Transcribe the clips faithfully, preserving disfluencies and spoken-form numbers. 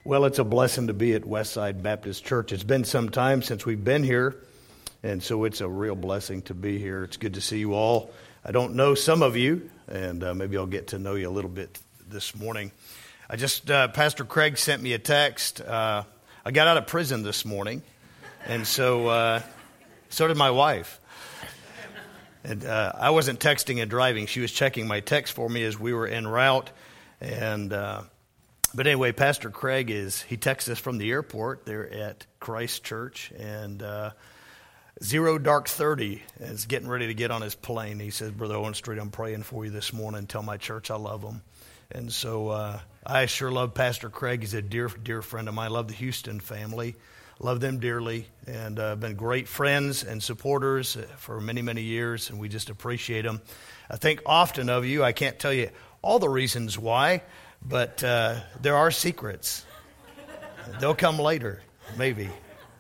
Well, it's a blessing to be at Westside Baptist Church. It's been some time since we've been here, and so it's a real blessing to be here. It's good to see you all. I don't know some of you, and uh, maybe I'll get to know you a little bit this morning. I just, uh, Pastor Craig sent me a text. Uh, I got out of prison this morning, and so, uh, so did my wife. And uh, I wasn't texting and driving. She was checking my text for me as we were en route, and... Uh, But anyway, Pastor Craig is, he texts us from the airport there at Christ Church, and uh, zero dark thirty is getting ready to get on his plane. He says, Brother Owen Street, I'm praying for you this morning. Tell my church I love them. And so uh, I sure love Pastor Craig. He's a dear, dear friend of mine. I love the Houston family. Love them dearly, and uh, been great friends and supporters for many, many years, and we just appreciate them. I think often of you, I can't tell you all the reasons why, but uh, there are secrets. They'll come later, maybe.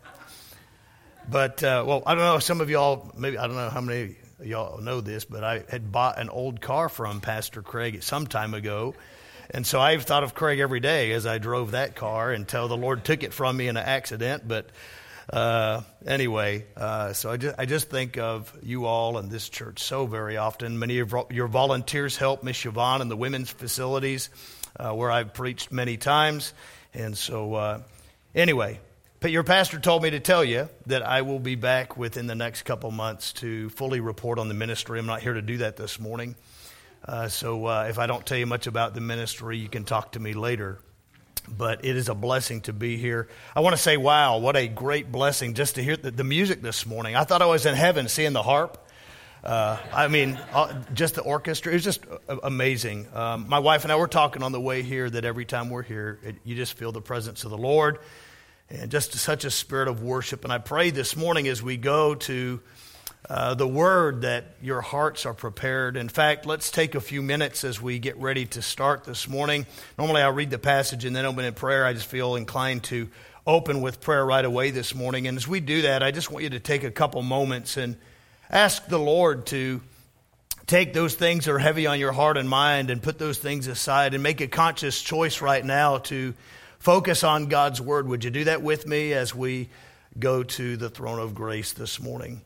But, uh, well, I don't know, some of y'all, maybe, I don't know how many of y'all know this, but I had bought an old car from Pastor Craig some time ago. And so I've thought of Craig every day as I drove that car until the Lord took it from me in an accident. But uh, anyway, uh, so I just, I just think of you all and this church so very often. Many of your volunteers help Miss Siobhan in the women's facilities, Uh, where I've preached many times. And so, uh, anyway, but your pastor told me to tell you that I will be back within the next couple months to fully report on the ministry. I'm not here to do that this morning. Uh, so uh, if I don't tell you much about the ministry, you can talk to me later. But it is a blessing to be here. I want to say, wow, what a great blessing just to hear the, the music this morning. I thought I was in heaven seeing the harp. Uh, I mean, uh, just the orchestra, it was just amazing. Um, my wife and I were talking on the way here that every time we're here, it, you just feel the presence of the Lord and just such a spirit of worship. And I pray this morning as we go to uh, the Word that your hearts are prepared. In fact, let's take a few minutes as we get ready to start this morning. Normally I'll read the passage and then open in prayer. I just feel inclined to open with prayer right away this morning. And as we do that, I just want you to take a couple moments and ask the Lord to take those things that are heavy on your heart and mind and put those things aside and make a conscious choice right now to focus on God's Word. Would you do that with me as we go to the throne of grace this morning?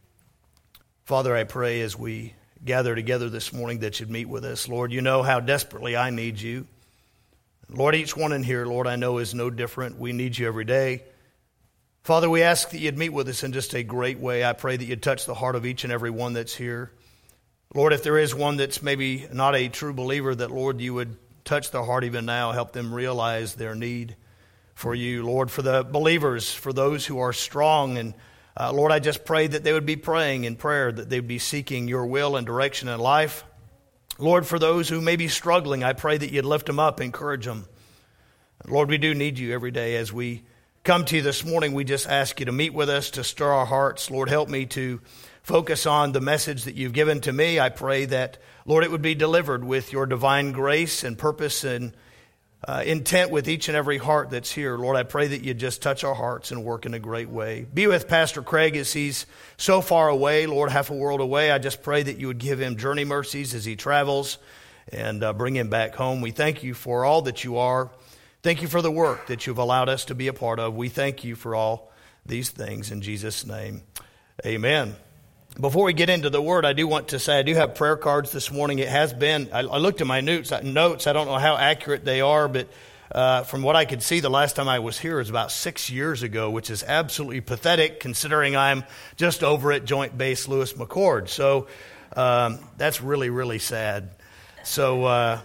Father, I pray as we gather together this morning that you'd meet with us. Lord, you know how desperately I need you. Lord, each one in here, Lord, I know is no different. We need you every day. Father, we ask that you'd meet with us in just a great way. I pray that you'd touch the heart of each and every one that's here. Lord, if there is one that's maybe not a true believer, that, Lord, you would touch their heart even now, help them realize their need for you. Lord, for the believers, for those who are strong, and uh, Lord, I just pray that they would be praying in prayer, that they would be seeking your will and direction in life. Lord, for those who may be struggling, I pray that you'd lift them up, encourage them. Lord, we do need you every day as we come to you this morning. We just ask you to meet with us, to stir our hearts. Lord, help me to focus on the message that you've given to me. I pray that, Lord, it would be delivered with your divine grace and purpose and uh, intent with each and every heart that's here. Lord, I pray that you just touch our hearts and work in a great way. Be with Pastor Craig as he's so far away, Lord, half a world away. I just pray that you would give him journey mercies as he travels and uh, bring him back home. We thank you for all that you are. Thank you for the work that you've allowed us to be a part of. We thank you for all these things in Jesus' name. Amen. Before we get into the Word, I do want to say I do have prayer cards this morning. It has been, I, I looked at my notes, notes. I don't know how accurate they are, but uh, from what I could see, the last time I was here was about six years ago, which is absolutely pathetic considering I'm just over at Joint Base Lewis McChord. So um, that's really, really sad. So... Uh,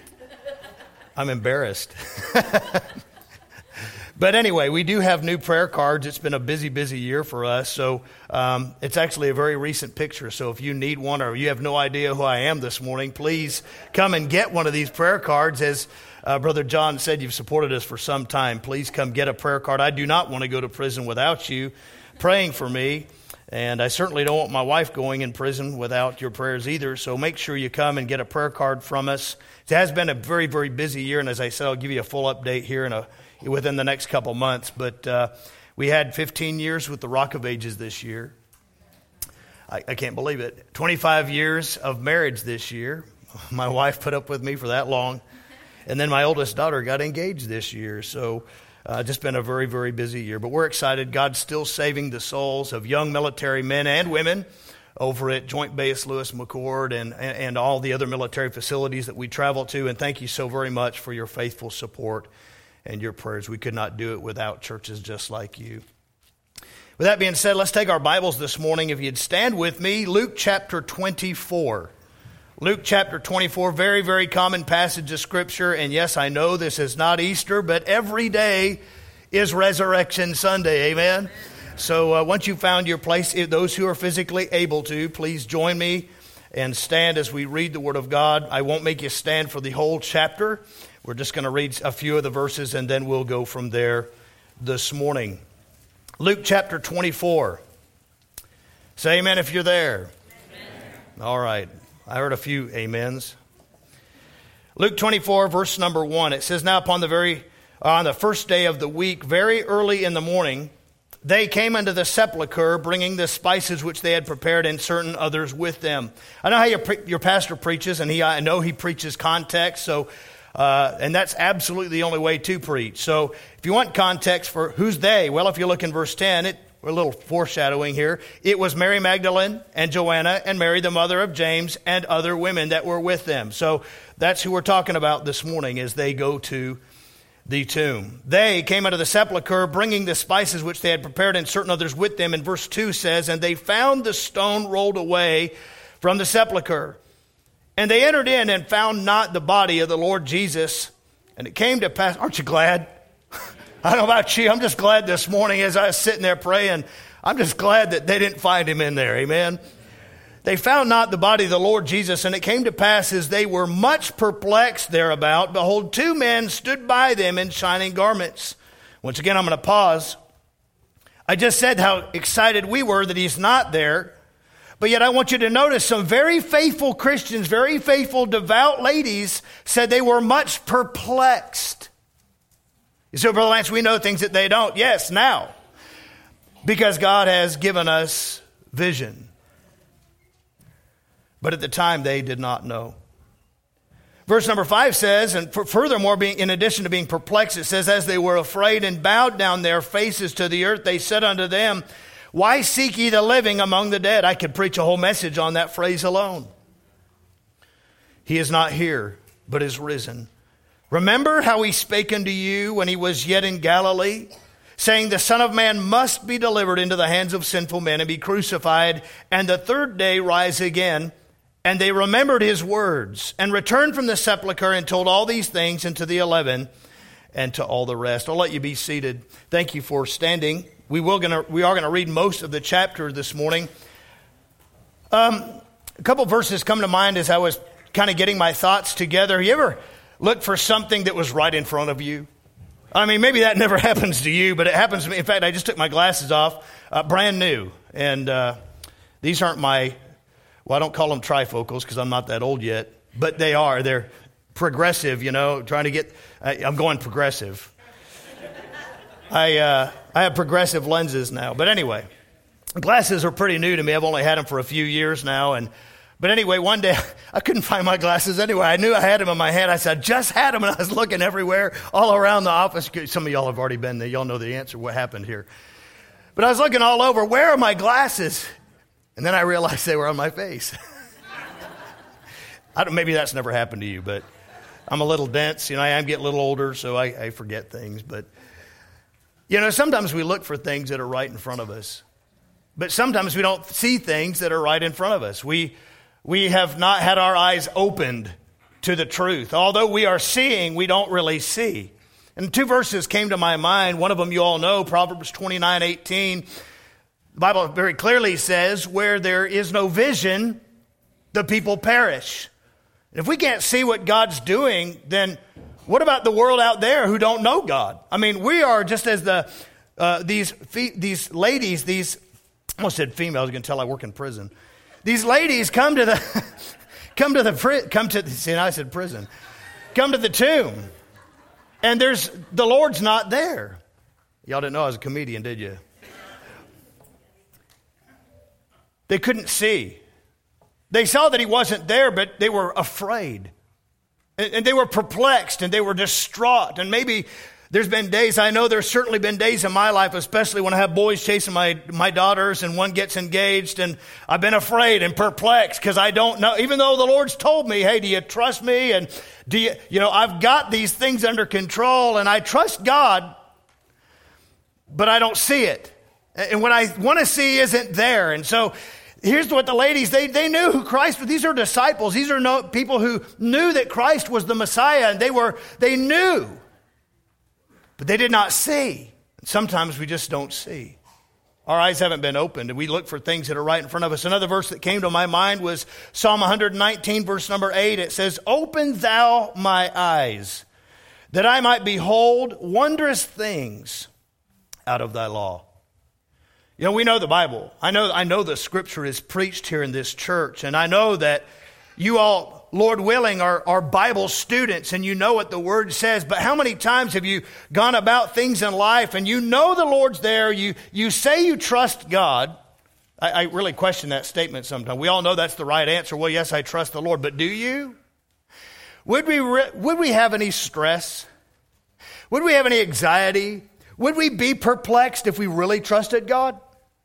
I'm embarrassed. But anyway, we do have new prayer cards. It's been a busy, busy year for us. So um, it's actually a very recent picture. So if you need one or you have no idea who I am this morning, please come and get one of these prayer cards. As uh, Brother John said, you've supported us for some time. Please come get a prayer card. I do not want to go to prison without you praying for me. And I certainly don't want my wife going in prison without your prayers either. So make sure you come and get a prayer card from us. It has been a very, very busy year. And as I said, I'll give you a full update here in a, within the next couple months. But uh, we had fifteen years with the Rock of Ages this year. I, I can't believe it. twenty-five years of marriage this year. My wife put up with me for that long. And then my oldest daughter got engaged this year. So uh, just been a very, very busy year. But we're excited. God's still saving the souls of young military men and women over at Joint Base Lewis McChord and, and, and all the other military facilities that we travel to. And thank you so very much for your faithful support and your prayers. We could not do it without churches just like you. With that being said, let's take our Bibles this morning. If you'd stand with me, Luke chapter twenty-four. Luke chapter twenty-four, very, very common passage of Scripture. And yes, I know this is not Easter, but every day is Resurrection Sunday. Amen? So uh, once you've found your place, those who are physically able to, please join me and stand as we read the Word of God. I won't make you stand for the whole chapter. We're just going to read a few of the verses, and then we'll go from there this morning. Luke chapter twenty-four. Say amen if you're there. Amen. All right. I heard a few amens. Luke twenty-four, verse number one. It says, Now upon the very uh, on the first day of the week, very early in the morning, they came unto the sepulchre, bringing the spices which they had prepared, and certain others with them. I know how your pre- your pastor preaches, and he I know he preaches context. So, uh, and that's absolutely the only way to preach. So, if you want context for who's they, well, if you look in verse ten, it. A little foreshadowing here. It was Mary Magdalene and Joanna and Mary, the mother of James, and other women that were with them. So that's who we're talking about this morning as they go to the tomb. They came out of the sepulchre, bringing the spices which they had prepared, and certain others with them. And verse two says, And they found the stone rolled away from the sepulchre. And they entered in and found not the body of the Lord Jesus. And it came to pass, aren't you glad? I don't know about you. I'm just glad this morning as I was sitting there praying, I'm just glad that they didn't find him in there. Amen. They found not the body of the Lord Jesus, and it came to pass as they were much perplexed thereabout, behold, two men stood by them in shining garments. Once again, I'm going to pause. I just said how excited we were that he's not there. But yet I want you to notice some very faithful Christians, very faithful devout ladies said they were much perplexed. You say, Brother Lance, we know things that they don't. Yes, now. Because God has given us vision. But at the time, they did not know. Verse number five says, and furthermore, being, in addition to being perplexed, it says, As they were afraid and bowed down their faces to the earth, they said unto them, Why seek ye the living among the dead? I could preach a whole message on that phrase alone. He is not here, but is risen. Remember how he spake unto you when he was yet in Galilee, saying, The Son of Man must be delivered into the hands of sinful men and be crucified, and the third day rise again. And they remembered his words, and returned from the sepulchre, and told all these things unto the eleven, and to all the rest. I'll let you be seated. Thank you for standing. We will gonna we are gonna read most of the chapter this morning. Um, a couple verses come to mind as I was kind of getting my thoughts together. You ever look for something that was right in front of you? I mean, maybe that never happens to you, but it happens to me. In fact, I just took my glasses off, uh, brand new. And uh, these aren't my, well, I don't call them trifocals because I'm not that old yet, but they are. They're progressive, you know, trying to get, uh, I'm going progressive. I uh, I have progressive lenses now. But anyway, glasses are pretty new to me. I've only had them for a few years now, and But anyway, one day I couldn't find my glasses anyway. I knew I had them in my hand. I said, I just had them, and I was looking everywhere, all around the office. Some of y'all have already been there. Y'all know the answer, what happened here. But I was looking all over. Where are my glasses? And then I realized they were on my face. I don't, maybe that's never happened to you, but I'm a little dense. You know, I am getting a little older, so I, I forget things. But, you know, sometimes we look for things that are right in front of us. But sometimes we don't see things that are right in front of us. We... We have not had our eyes opened to the truth. Although we are seeing, we don't really see. And two verses came to my mind. One of them you all know, Proverbs twenty-nine eighteen. The Bible very clearly says, where there is no vision, the people perish. And if we can't see what God's doing, then what about the world out there who don't know God? I mean, we are just as the uh, these fe- these ladies, these, I almost said females, you can tell I work in prison. These ladies come to the, come to the, come to, see, I said prison, come to the tomb, and there's, the Lord's not there. Y'all didn't know I was a comedian, did you? They couldn't see. They saw that he wasn't there, but they were afraid. And, and they were perplexed and they were distraught. And maybe there's been days, I know there's certainly been days in my life, especially when I have boys chasing my, my daughters and one gets engaged, and I've been afraid and perplexed because I don't know, even though the Lord's told me, hey, do you trust me? And do you, you know, I've got these things under control and I trust God, but I don't see it. And what I want to see isn't there. And so here's what the ladies, they, they knew who Christ was. These are disciples. These are no, people who knew that Christ was the Messiah, and they were, they knew. But they did not see. Sometimes we just don't see. Our eyes haven't been opened, and we look for things that are right in front of us. Another verse that came to my mind was Psalm one nineteen, verse number eight. It says, "Open thou my eyes, that I might behold wondrous things out of thy law." You know, we know the Bible. I know, I know the scripture is preached here in this church, and I know that you all, Lord willing, are, are Bible students and you know what the Word says. But how many times have you gone about things in life and you know the Lord's there, you, you say you trust God? I, I really question that statement sometimes. We all know that's the right answer. Well, yes, I trust the Lord, but do you? Would we, re- would we have any stress? Would we have any anxiety? Would we be perplexed if we really trusted God?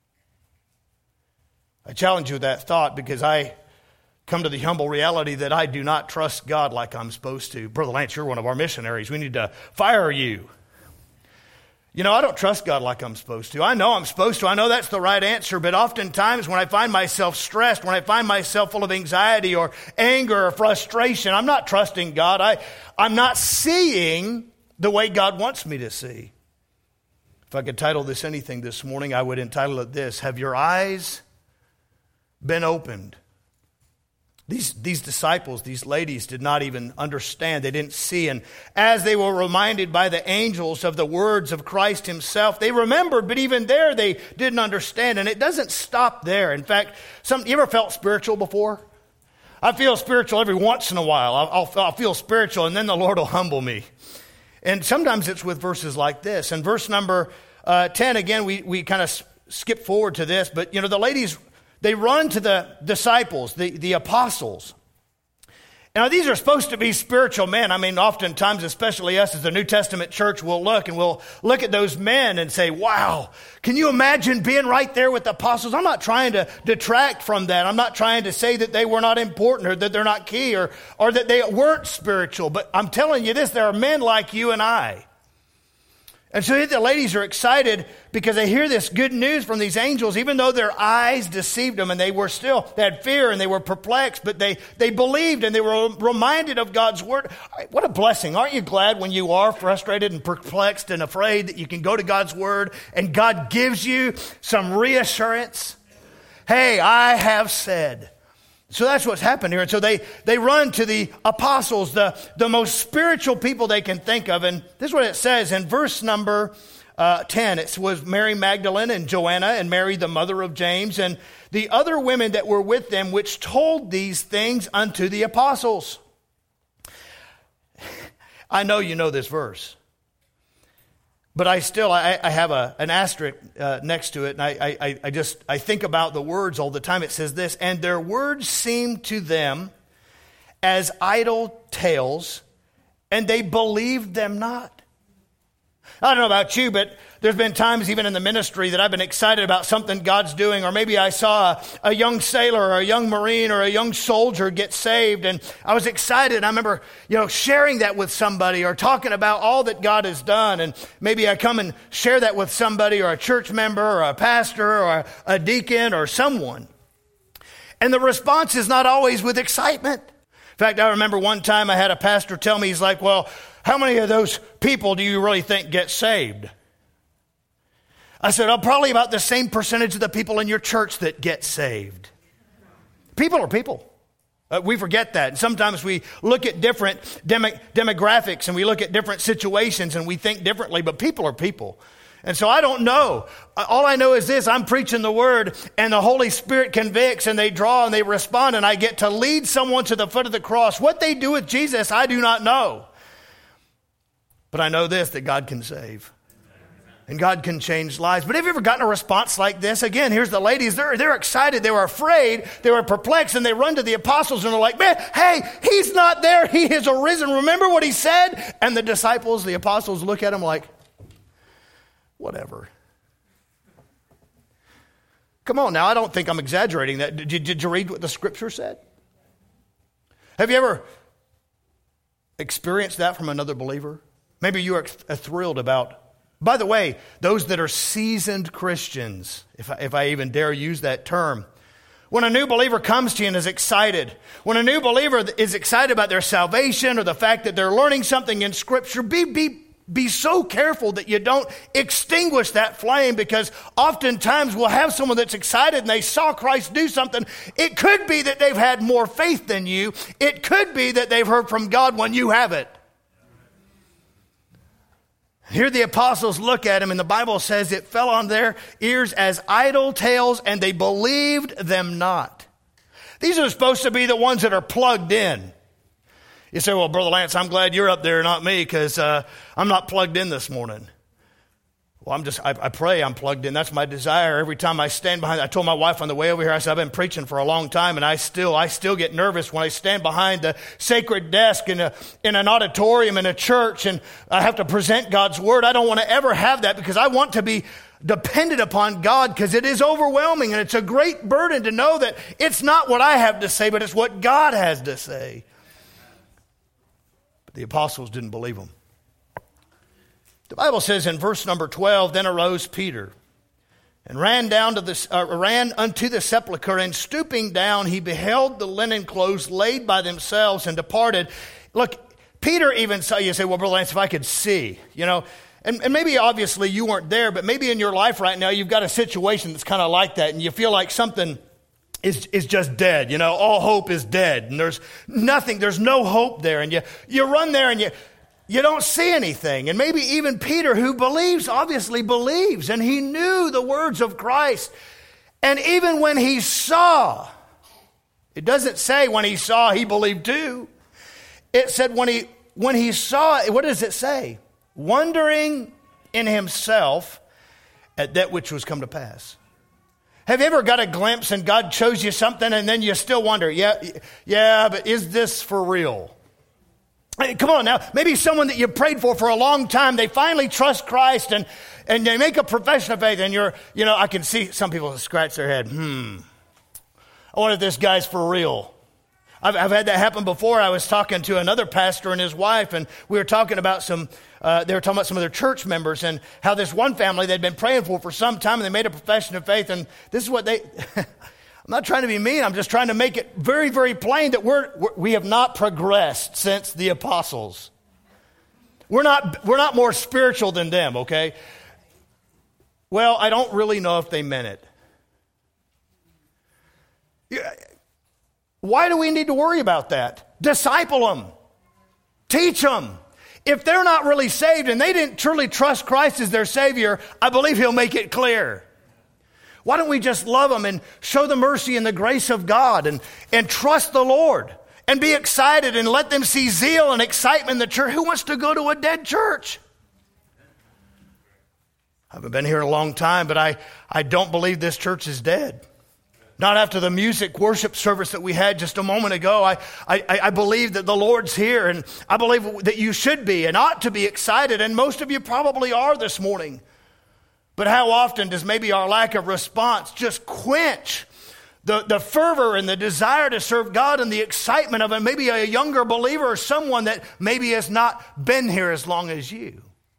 I challenge you with that thought because I come to the humble reality that I do not trust God like I'm supposed to. Brother Lance, you're one of our missionaries. We need to fire you. You know, I don't trust God like I'm supposed to. I know I'm supposed to. I know that's the right answer. But oftentimes when I find myself stressed, when I find myself full of anxiety or anger or frustration, I'm not trusting God. I, I'm not seeing the way God wants me to see. If I could title this anything this morning, I would entitle it this: Have your eyes been opened? These, these disciples, these ladies did not even understand. They didn't see. And as they were reminded by the angels of the words of Christ himself, they remembered, but even there they didn't understand. And it doesn't stop there. In fact, some, you ever felt spiritual before? I feel spiritual every once in a while. I'll, I'll, I'll feel spiritual and then the Lord will humble me. And sometimes it's with verses like this. In verse number uh, ten, again, we, we kind of skip forward to this. But, you know, the ladies, they run to the disciples, the, the apostles. Now, these are supposed to be spiritual men. I mean, oftentimes, especially us as the New Testament church, we'll look and we'll look at those men and say, wow, can you imagine being right there with the apostles? I'm not trying to detract from that. I'm not trying to say that they were not important or that they're not key or, or that they weren't spiritual. But I'm telling you this, there are men like you and I. And so the ladies are excited because they hear this good news from these angels, even though their eyes deceived them and they were still, they had fear and they were perplexed, but they, they believed and they were reminded of God's word. What a blessing. Aren't you glad when you are frustrated and perplexed and afraid that you can go to God's word and God gives you some reassurance? Hey, I have said. So that's what's happened here. And so they, they run to the apostles, the, the most spiritual people they can think of. And this is what it says in verse number uh, ten. It was Mary Magdalene and Joanna and Mary, the mother of James, and the other women that were with them, which told these things unto the apostles. I know you know this verse. But I still, I, I have a, an asterisk uh, next to it, and I, I, I just, I think about the words all the time. It says this: and their words seemed to them as idle tales, and they believed them not. I don't know about you, but there's been times even in the ministry that I've been excited about something God's doing, or maybe I saw a, a young sailor or a young Marine or a young soldier get saved, and I was excited. I remember, you know, sharing that with somebody or talking about all that God has done, and maybe I come and share that with somebody or a church member or a pastor or a, a deacon or someone. And the response is not always with excitement. In fact, I remember one time I had a pastor tell me, he's like, well, how many of those people do you really think get saved? I said, oh, probably about the same percentage of the people in your church that get saved. People are people. Uh, we forget that. And sometimes we look at different demo- demographics and we look at different situations and we think differently, but people are people. And so I don't know. All I know is this: I'm preaching the word and the Holy Spirit convicts and they draw and they respond, and I get to lead someone to the foot of the cross. What they do with Jesus, I do not know. But I know this, that God can save. And God can change lives. But have you ever gotten a response like this? Again, here's the ladies. They're, they're excited. They were afraid. They were perplexed. And they run to the apostles and they're like, man, hey, he's not there. He has arisen. Remember what he said? And the disciples, the apostles look at him like, whatever. Come on now. I don't think I'm exaggerating that. Did you, did you read what the scripture said? Have you ever experienced that from another believer? Maybe you are thrilled about. By the way, those that are seasoned Christians, if I, if I even dare use that term, when a new believer comes to you and is excited, when a new believer is excited about their salvation or the fact that they're learning something in Scripture, be, be, be so careful that you don't extinguish that flame, because oftentimes we'll have someone that's excited and they saw Christ do something. It could be that they've had more faith than you. It could be that they've heard from God when you haven't. Here the apostles look at him, and the Bible says it fell on their ears as idle tales, and they believed them not. These are supposed to be the ones that are plugged in. You say, well, Brother Lance, I'm glad you're up there, not me, because uh, I'm not plugged in this morning. Well, I'm just, I, I pray I'm plugged in. That's my desire. Every time I stand behind, I told my wife on the way over here, I said, I've been preaching for a long time, and I still, I still get nervous when I stand behind the sacred desk in a, in an auditorium in a church, and I have to present God's word. I don't want to ever have that, because I want to be dependent upon God, because it is overwhelming, and it's a great burden to know that it's not what I have to say, but it's what God has to say. But the apostles didn't believe him. The Bible says in verse number twelve, then arose Peter and ran down to the uh, ran unto the sepulchre, and stooping down, he beheld the linen clothes laid by themselves, and departed. Look, Peter even saw. You say, well, Brother Lance, if I could see, you know, and, and maybe obviously you weren't there, but maybe in your life right now you've got a situation that's kind of like that, and you feel like something is is just dead. You know, all hope is dead, and there's nothing. There's no hope there, and you you run there and you. You don't see anything. And maybe even Peter, who believes, obviously believes, and he knew the words of Christ. And even when he saw, it doesn't say when he saw, he believed too. It said when he when he saw, what does it say? Wondering in himself at that which was come to pass. Have you ever got a glimpse and God shows you something and then you still wonder, yeah, yeah, but is this for real? Come on now, maybe someone that you prayed for for a long time, they finally trust Christ and, and they make a profession of faith, and you're, you know, I can see some people scratch their head. Hmm, I wonder if this guy's for real. I've, I've had that happen before. I was talking to another pastor and his wife, and we were talking about some, uh, they were talking about some of their church members and how this one family they'd been praying for for some time, and they made a profession of faith, and this is what they... I'm not trying to be mean. I'm just trying to make it very, very plain that we're, we're we have not progressed since the apostles. We're not we're not more spiritual than them, okay? Well, I don't really know if they meant it. Why do we need to worry about that? Disciple them. Teach them. If they're not really saved and they didn't truly trust Christ as their Savior, I believe He'll make it clear. Why don't we just love them and show the mercy and the grace of God and, and trust the Lord and be excited and let them see zeal and excitement in the church? Who wants to go to a dead church? I haven't been here in a long time, but I, I don't believe this church is dead. Not after the music worship service that we had just a moment ago. I, I, I believe that the Lord's here, and I believe that you should be and ought to be excited, and most of you probably are this morning. But how often does maybe our lack of response just quench the, the fervor and the desire to serve God and the excitement of it? Maybe a younger believer or someone that maybe has not been here as long as you.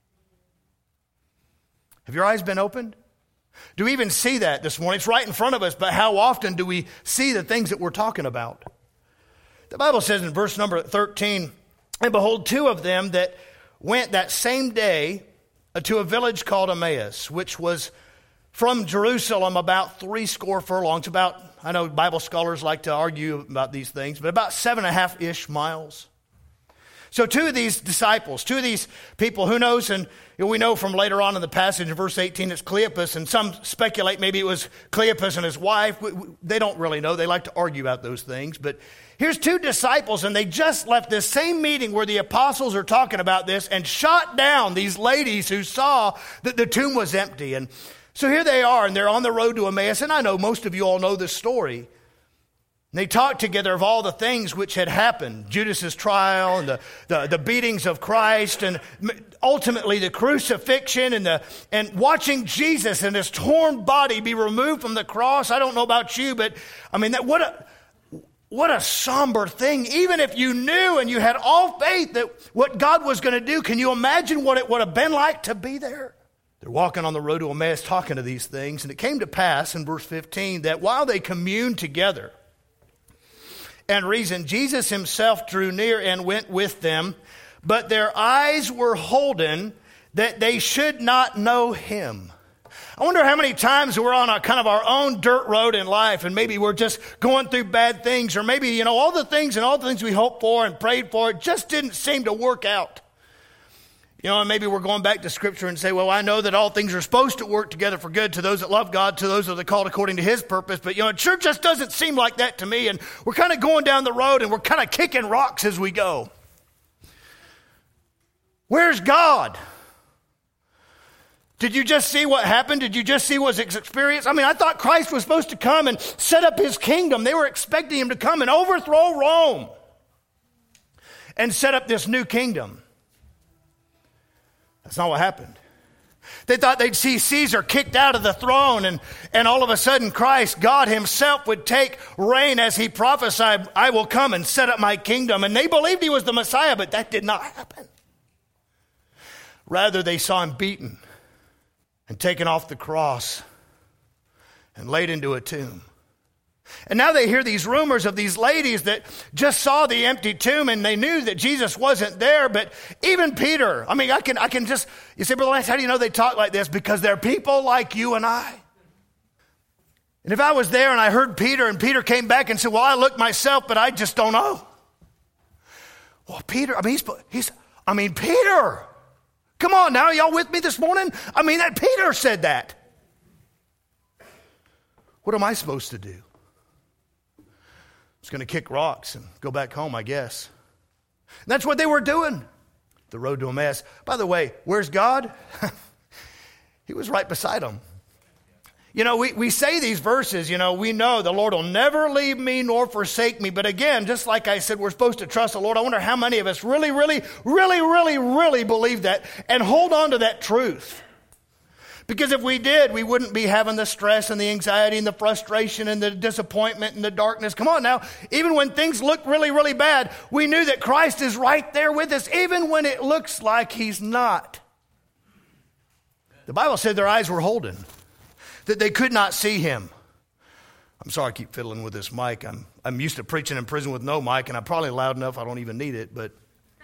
Have your eyes been opened? Do we even see that this morning? It's right in front of us, but how often do we see the things that we're talking about? The Bible says in verse number thirteen, and behold, two of them that went that same day to a village called Emmaus, which was from Jerusalem about three score furlongs, about, I know Bible scholars like to argue about these things, but about seven and a half-ish miles. So two of these disciples, two of these people, who knows, and we know from later on in the passage in verse eighteen, it's Cleopas, and some speculate maybe it was Cleopas and his wife. They don't really know. They like to argue about those things, but Here's two disciples, and they just left this same meeting where the apostles are talking about this and shot down these ladies who saw that the tomb was empty. And so here they are, and they're on the road to Emmaus, and I know most of you all know this story. And they talked together of all the things which had happened, Judas's trial and the, the, the beatings of Christ and ultimately the crucifixion and, the, and watching Jesus and his torn body be removed from the cross. I don't know about you, but I mean, that what a... What a somber thing. Even if you knew and you had all faith that what God was going to do, can you imagine what it would have been like to be there? They're walking on the road to Emmaus talking to these things. And it came to pass in verse fifteen that while they communed together and reasoned, Jesus himself drew near and went with them. But their eyes were holden that they should not know him. I wonder how many times we're on a kind of our own dirt road in life, and maybe we're just going through bad things, or maybe, you know, all the things and all the things we hoped for and prayed for, it just didn't seem to work out. You know, and maybe we're going back to Scripture and say, well, I know that all things are supposed to work together for good to those that love God, to those that are called according to his purpose. But, you know, it sure just doesn't seem like that to me. And we're kind of going down the road and we're kind of kicking rocks as we go. Where's God? Did you just see what happened? Did you just see what was experienced? I mean, I thought Christ was supposed to come and set up his kingdom. They were expecting him to come and overthrow Rome and set up this new kingdom. That's not what happened. They thought they'd see Caesar kicked out of the throne, and, and all of a sudden Christ, God himself, would take reign as he prophesied, I will come and set up my kingdom. And they believed he was the Messiah, but that did not happen. Rather, they saw him beaten and taken off the cross and laid into a tomb. And now they hear these rumors of these ladies that just saw the empty tomb and they knew that Jesus wasn't there. But even Peter, I mean, I can I can just, you say, Brother Lance, how do you know they talk like this? Because they're people like you and I. And if I was there and I heard Peter and Peter came back and said, well, I looked myself, but I just don't know. Well, Peter, I mean, he's, he's I mean, Peter. Come on now, y'all with me this morning? I mean, that Peter said that. What am I supposed to do? I'm just going to kick rocks and go back home, I guess. And that's what they were doing. The road to Emmaus. By the way, where's God? He was right beside them. You know, we, we say these verses, you know, we know the Lord will never leave me nor forsake me. But again, just like I said, we're supposed to trust the Lord. I wonder how many of us really, really, really, really, really believe that and hold on to that truth. Because if we did, we wouldn't be having the stress and the anxiety and the frustration and the disappointment and the darkness. Come on now. Even when things look really, really bad, we knew that Christ is right there with us, even when it looks like he's not. The Bible said their eyes were holden, that they could not see him. I'm sorry I keep fiddling with this mic. I'm I'm used to preaching in prison with no mic, and I'm probably loud enough I don't even need it. But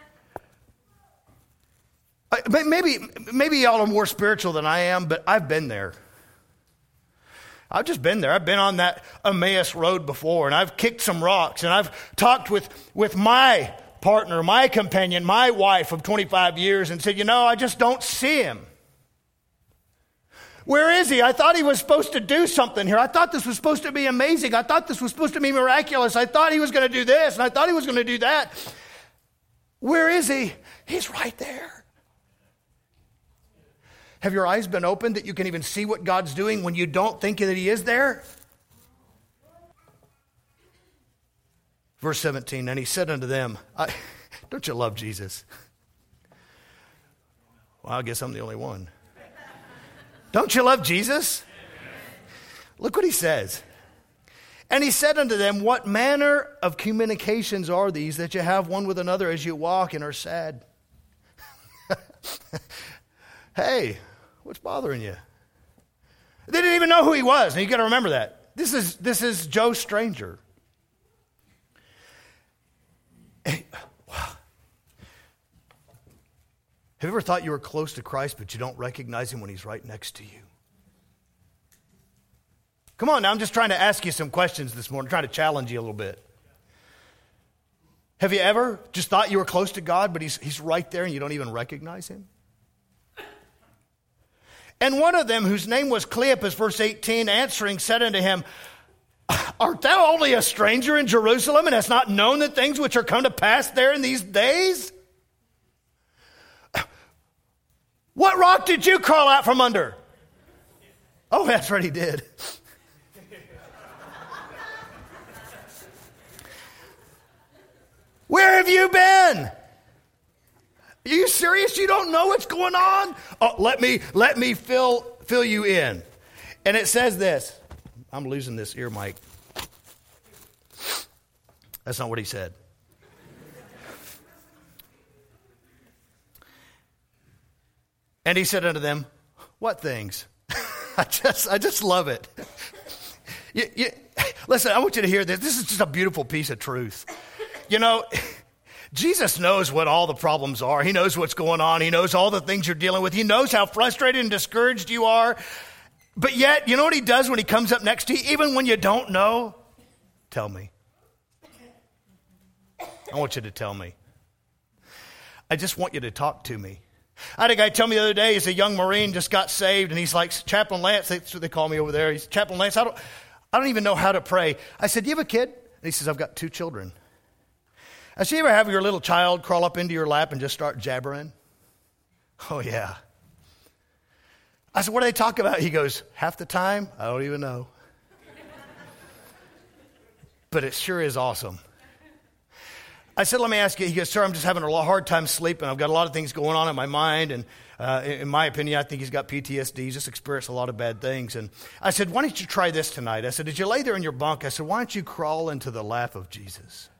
maybe maybe y'all are more spiritual than I am, but I've been there. I've just been there. I've been on that Emmaus road before, and I've kicked some rocks, and I've talked with, with my partner, my companion, my wife of twenty-five years, and said, you know, I just don't see him. Where is he? I thought he was supposed to do something here. I thought this was supposed to be amazing. I thought this was supposed to be miraculous. I thought he was going to do this, and I thought he was going to do that. Where is he? He's right there. Have your eyes been opened that you can even see what God's doing when you don't think that he is there? Verse seventeen, and he said unto them, I, don't you love Jesus? Well, I guess I'm the only one. Don't you love Jesus? Look what he says. And he said unto them, what manner of communications are these that you have one with another as you walk and are sad? Hey, what's bothering you? They didn't even know who he was. And you got to remember that. This is, this is Joe Stranger. Hey, wow. Have you ever thought you were close to Christ, but you don't recognize him when he's right next to you? Come on now, I'm just trying to ask you some questions this morning, trying to challenge you a little bit. Have you ever just thought you were close to God, but he's, he's right there and you don't even recognize him? And one of them, whose name was Cleopas, verse eighteen, answering, said unto him, art thou only a stranger in Jerusalem and hast not known the things which are come to pass there in these days? What rock did you crawl out from under? Oh, that's right, he did. Where have you been? Are you serious? You don't know what's going on? Oh, let me let me fill fill you in. And it says this. I'm losing this ear mic. That's not what he said. And he said unto them, what things? I just I just love it. You, you, listen, I want you to hear this. This is just a beautiful piece of truth. You know, Jesus knows what all the problems are. He knows what's going on. He knows all the things you're dealing with. He knows how frustrated and discouraged you are. But yet, you know what he does when he comes up next to you? Even when you don't know, tell me. I want you to tell me. I just want you to talk to me. I had a guy tell me the other day, he's a young Marine, just got saved, and he's like, Chaplain Lance, that's what they call me over there. He's Chaplain Lance, I don't, I don't even know how to pray. I said, do you have a kid? And he says, I've got two children. I said, you ever have your little child crawl up into your lap and just start jabbering? Oh, yeah. I said, what do they talk about? He goes, half the time, I don't even know. But it sure is awesome. I said, let me ask you. He goes, sir, I'm just having a hard time sleeping. I've got a lot of things going on in my mind. And uh, in my opinion, I think he's got P T S D. He's just experienced a lot of bad things. And I said, why don't you try this tonight? I said, did you lay there in your bunk? I said, why don't you crawl into the lap of Jesus?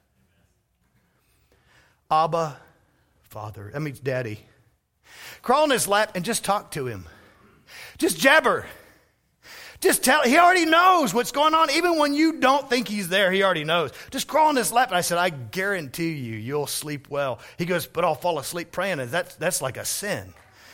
Abba, Father. That means Daddy. Crawl in his lap and just talk to him. Just jabber. Just tell. He already knows what's going on. Even when you don't think he's there, he already knows. Just crawl in his lap. And I said, I guarantee you, you'll sleep well. He goes, but I'll fall asleep praying. And that's, that's like a sin.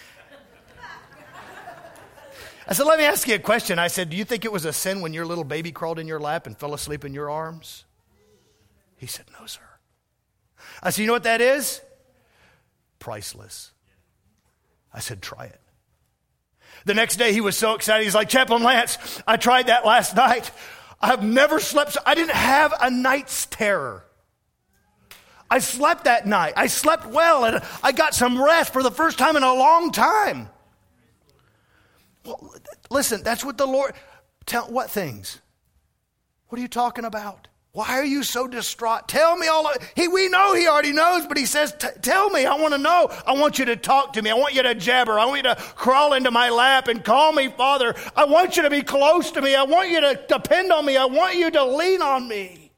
I said, let me ask you a question. I said, do you think it was a sin when your little baby crawled in your lap and fell asleep in your arms? He said, no, sir. I said, you know what that is? Priceless. I said, try it. The next day he was so excited. He's like, Chaplain Lance, I tried that last night. I've never slept. So I didn't have a night's terror. I slept that night. I slept well and I got some rest for the first time in a long time. Well, listen, that's what the Lord, tell what things? What are you talking about? Why are you so distraught? Tell me all of he we know he already knows, but he says, tell me, I want to know. I want you to talk to me. I want you to jabber. I want you to crawl into my lap and call me Father. I want you to be close to me. I want you to depend on me. I want you to lean on me.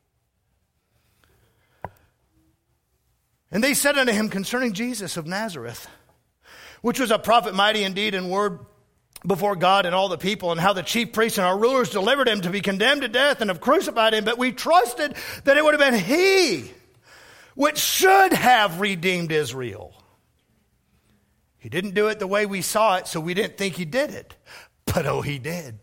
And they said unto him concerning Jesus of Nazareth, which was a prophet mighty indeed in word before God and all the people, and how the chief priests and our rulers delivered him to be condemned to death and have crucified him. But we trusted that it would have been he which should have redeemed Israel. He didn't do it the way we saw it, so we didn't think he did it. But oh, he did.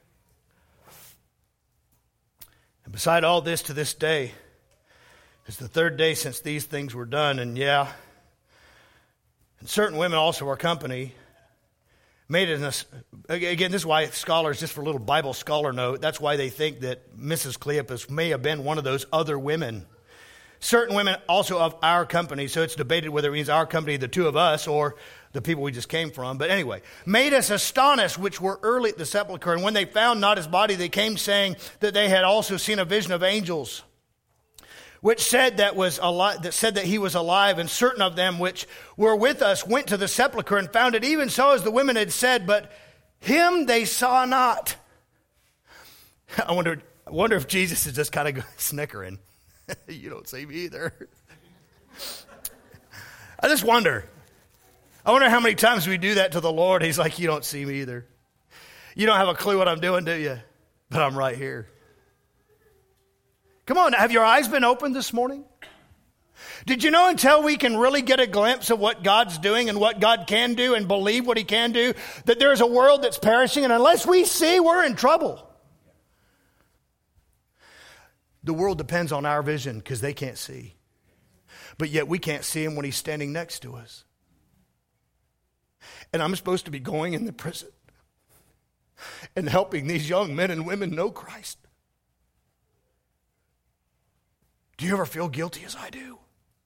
And beside all this, to this day, it's the third day since these things were done. And yeah, and certain women also of our company made it in a, again, this is why scholars, just for a little Bible scholar note, that's why they think that Missus Cleopas may have been one of those other women. Certain women also of our company, so it's debated whether it means our company, the two of us, or the people we just came from. But anyway, made us astonished, which were early at the sepulchre. And when they found not his body, they came saying that they had also seen a vision of angels, which said that was alive, that said that he was alive, and certain of them which were with us went to the sepulchre and found it even so as the women had said, but him they saw not. I wonder, I wonder if Jesus is just kind of snickering. You don't see me either. I just wonder. I wonder how many times we do that to the Lord. He's like, you don't see me either. You don't have a clue what I'm doing, do you? But I'm right here. Come on, have your eyes been opened this morning? Did you know until we can really get a glimpse of what God's doing and what God can do and believe what he can do, that there's a world that's perishing, and unless we see, we're in trouble. The world depends on our vision because they can't see. But yet we can't see him when he's standing next to us. And I'm supposed to be going in the prison and helping these young men and women know Christ. Do you ever feel guilty as I do?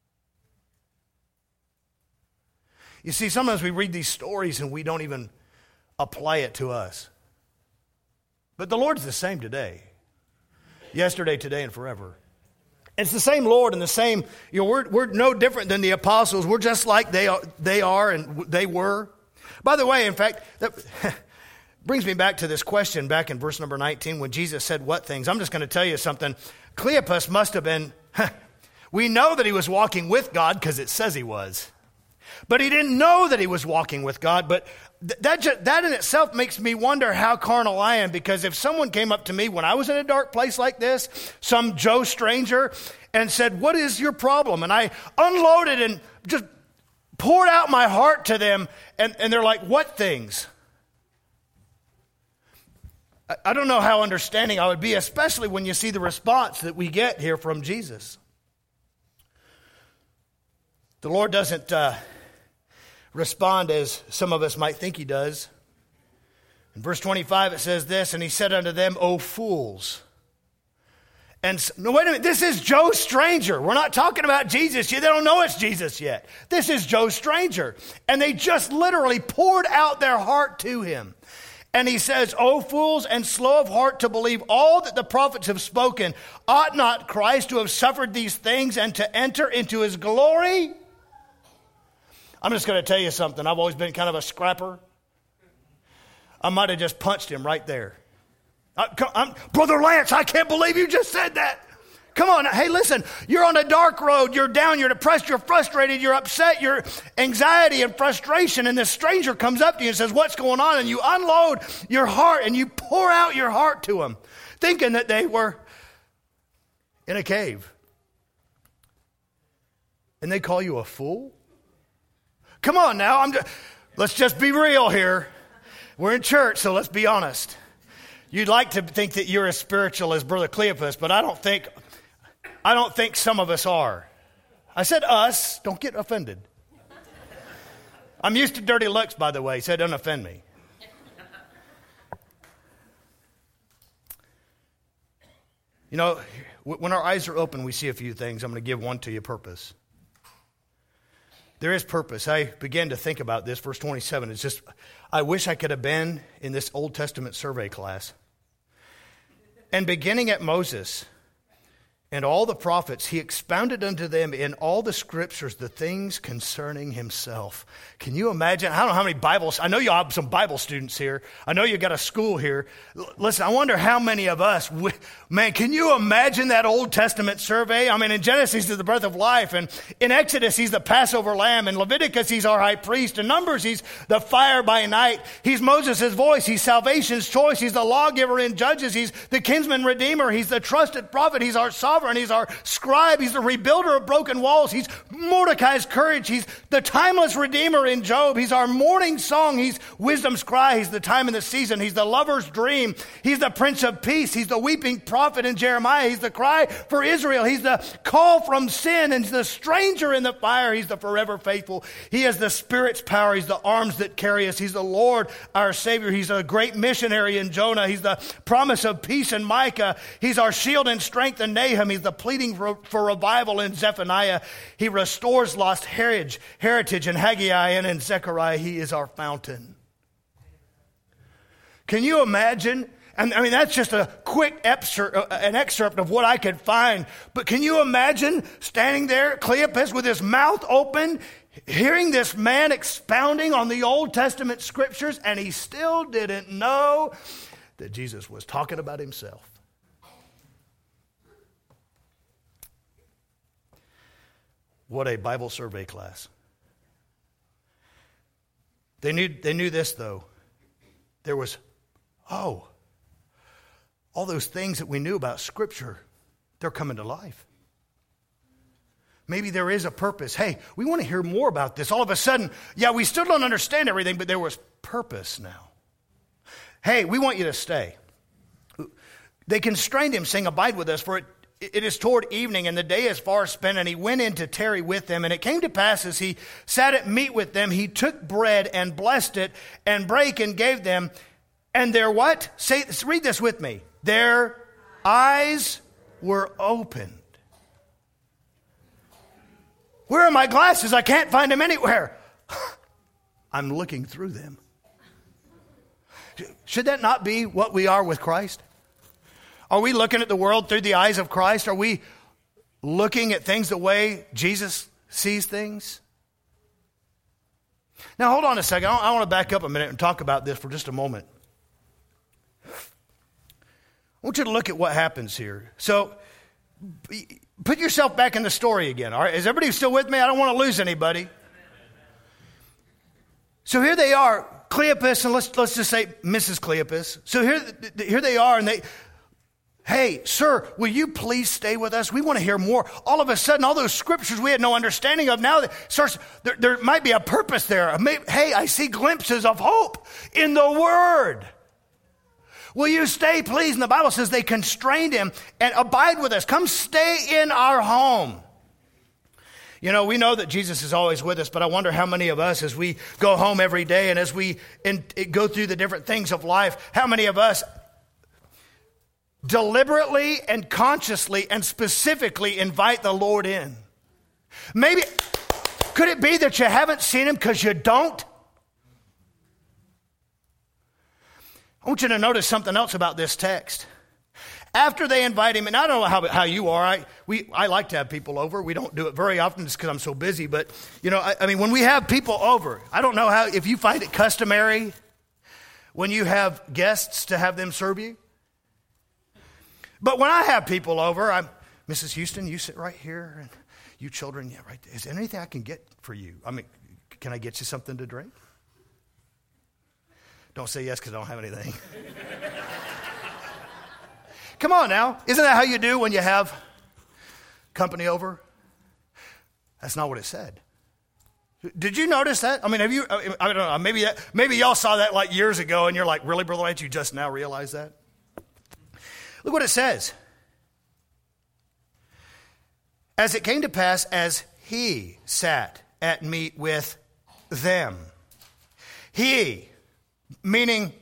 You see, sometimes we read these stories and we don't even apply it to us. But the Lord's the same today. Yesterday, today, and forever. It's the same Lord and the same, you know, we're, we're no different than the apostles. We're just like they are, they are and they were. By the way, in fact, that brings me back to this question back in verse number nineteen when Jesus said what things. I'm just going to tell you something. Cleopas must have been, we know that he was walking with God because it says he was. But he didn't know that he was walking with God. But th- that just, that in itself makes me wonder how carnal I am. Because if someone came up to me when I was in a dark place like this, some Joe stranger, and said, what is your problem? And I unloaded and just poured out my heart to them. And, and they're like, what things? I, I don't know how understanding I would be, especially when you see the response that we get here from Jesus. The Lord doesn't... Uh, respond as some of us might think he does. In verse twenty-five it says this, and he said unto them, O fools. And no, wait a minute, this is Joe Stranger. We're not talking about Jesus yet. They don't know it's Jesus yet. This is Joe Stranger. And they just literally poured out their heart to him. And he says, O fools and slow of heart to believe all that the prophets have spoken. Ought not Christ to have suffered these things and to enter into his glory? I'm just going to tell you something. I've always been kind of a scrapper. I might have just punched him right there. I, I'm, Brother Lance, I can't believe you just said that. Come on. Hey, listen, you're on a dark road. You're down. You're depressed. You're frustrated. You're upset. You're anxiety and frustration. And this stranger comes up to you and says, what's going on? And you unload your heart and you pour out your heart to them, thinking that they were in a cave. And they call you a fool? Come on now, I'm just, let's just be real here. We're in church, so let's be honest. You'd like to think that you're as spiritual as Brother Cleopas, but I don't think, I don't think some of us are. I said us, don't get offended. I'm used to dirty looks, by the way, so don't offend me. You know, when our eyes are open, we see a few things. I'm going to give one to you, purpose. There is purpose. I began to think about this. Verse twenty-seven, it's just, I wish I could have been in this Old Testament survey class. And beginning at Moses and all the prophets, he expounded unto them in all the scriptures the things concerning himself. Can you imagine? I don't know how many Bibles. I know you have some Bible students here. I know you got a school here. L- listen, I wonder how many of us, we, man, can you imagine that Old Testament survey? I mean, in Genesis, he's the breath of life. And in Exodus, he's the Passover lamb. In Leviticus, he's our high priest. In Numbers, he's the fire by night. He's Moses' voice. He's salvation's choice. He's the lawgiver in Judges. He's the kinsman redeemer. He's the trusted prophet. He's our sovereign. He's our scribe. He's the rebuilder of broken walls. He's Mordecai's courage. He's the timeless redeemer in Job. He's our morning song. He's wisdom's cry. He's the time in the season. He's the lover's dream. He's the prince of peace. He's the weeping prophet in Jeremiah. He's the cry for Israel. He's the call from sin and the stranger in the fire. He's the forever faithful. He is the Spirit's power. He's the arms that carry us. He's the Lord, our Savior. He's a great missionary in Jonah. He's the promise of peace in Micah. He's our shield and strength in Nahum. He's the pleading for, for revival in Zephaniah. He restores lost heritage, heritage in Haggai, and in Zechariah, he is our fountain. Can you imagine? And I mean, that's just a quick excerpt, an excerpt of what I could find. But can you imagine standing there, Cleopas, with his mouth open, hearing this man expounding on the Old Testament scriptures, and he still didn't know that Jesus was talking about himself. What a Bible survey class. They knew, they knew this, though. There was, oh, all those things that we knew about Scripture, they're coming to life. Maybe there is a purpose. Hey, we want to hear more about this. All of a sudden, yeah, we still don't understand everything, but there was purpose now. Hey, we want you to stay. They constrained him, saying, abide with us, for it It is toward evening, and the day is far spent, and he went in to tarry with them. And it came to pass, as he sat at meat with them, he took bread and blessed it, and brake and gave them. And their what? Say, read this with me. Their eyes were opened. Where are my glasses? I can't find them anywhere. I'm looking through them. Should that not be what we are with Christ? Are we looking at the world through the eyes of Christ? Are we looking at things the way Jesus sees things? Now, hold on a second. I want to back up a minute and talk about this for just a moment. I want you to look at what happens here. So, put yourself back in the story again, all right? Is everybody still with me? I don't want to lose anybody. So here they are, Cleopas, and let's let's just say Missus Cleopas. So here, here they are, and they, hey, sir, will you please stay with us? We want to hear more. All of a sudden, all those scriptures we had no understanding of, now starts, there, there might be a purpose there. Hey, I see glimpses of hope in the Word. Will you stay, please? And the Bible says they constrained him and abide with us. Come stay in our home. You know, we know that Jesus is always with us, but I wonder how many of us, as we go home every day and as we in, go through the different things of life, how many of us deliberately and consciously and specifically invite the Lord in? Maybe, could it be that you haven't seen him because you don't? I want you to notice something else about this text. After they invite him, and I don't know how, how you are. I, we, I like to have people over. We don't do it very often just because I'm so busy. But, you know, I, I mean, when we have people over, I don't know how, if you find it customary when you have guests to have them serve you. But when I have people over, I'm, Missus Houston, you sit right here. And you children, yeah, right there. Is there anything I can get for you? I mean, can I get you something to drink? Don't say yes because I don't have anything. Come on now. Isn't that how you do when you have company over? That's not what it said. Did you notice that? I mean, have you, I don't know, maybe that, maybe y'all saw that like years ago and you're like, really, Brother Lance, you just now realize that? Look what it says. As it came to pass, as he sat at meat with them. He, meaning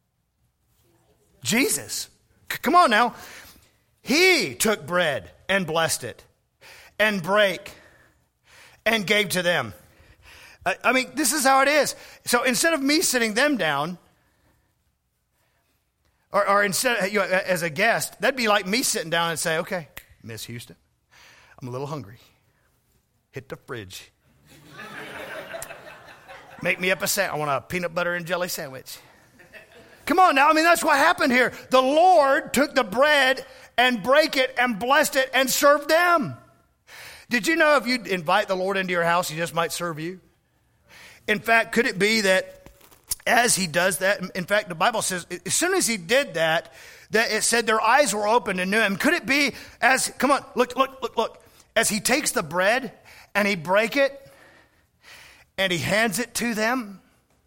Jesus. Come on now. He took bread and blessed it and brake and gave to them. I mean, this is how it is. So instead of me sitting them down, or, or instead, of, you know, as a guest, that'd be like me sitting down and say, okay, Miss Houston, I'm a little hungry. Hit the fridge. Make me up a sandwich. I want a peanut butter and jelly sandwich. Come on now. I mean, that's what happened here. The Lord took the bread and brake it and blessed it and served them. Did you know if you invite the Lord into your house, he just might serve you? In fact, could it be that as he does that, in fact, the Bible says as soon as he did that, that it said their eyes were opened and knew him. Could it be as, come on, look, look, look, look. As he takes the bread and he break it and he hands it to them,